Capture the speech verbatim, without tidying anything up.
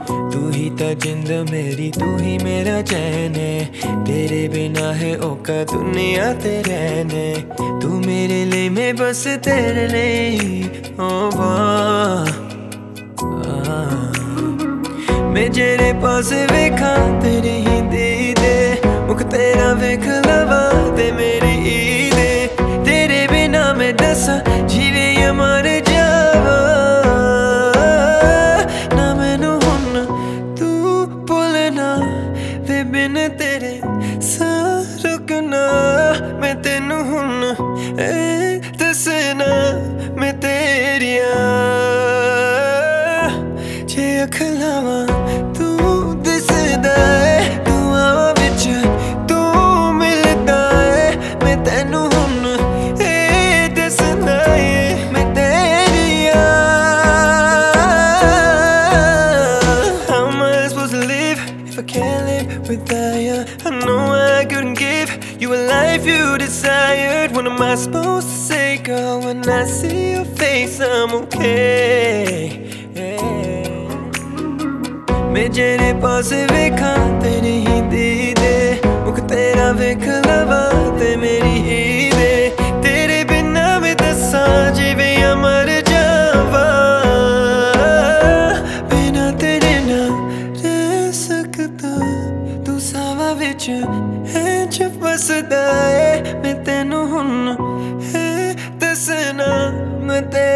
तू ही ता जिंद मेरी, तू ही मेरा चैन है। तेरे बिना है औका दुनिया ते रहने। तू मेरे लिए, मैं बस तेरे लिए। ओ वाह, मैं जेरे पास वेखा तेरे ही दीदे, मुख तेरा वेख लवा ते मेरी ईदे। तेरे बिना मैं दसा जीवे या मर जावा, ना मैनू हुन तू भुलना वे बिन तेरे सा रुकना। मैं तेनू हुन ए दसना मैं तेरिया, जे अख लावां तू दिसदा है, दुआवां विच तू मिलदा है। मैं तेनू हुन ए दसना है मैं तेरिया। How am I supposed to live if I can't live without you? I know I couldn't give you a life you desired. What am I supposed to say, girl, when I see your face? I'm okay, yeah. मैं जेरे पास वेखा तेरे ही दीदे, मुख तेरा वेख लवा ते मेरी ईदे। तेरे बिना मैं दसा जीवे या मर जावा, बिना तेरे ना रह सकता। तू सावा विच है च फसदा है, मैं तेनू हुन है दसना मैं तेरे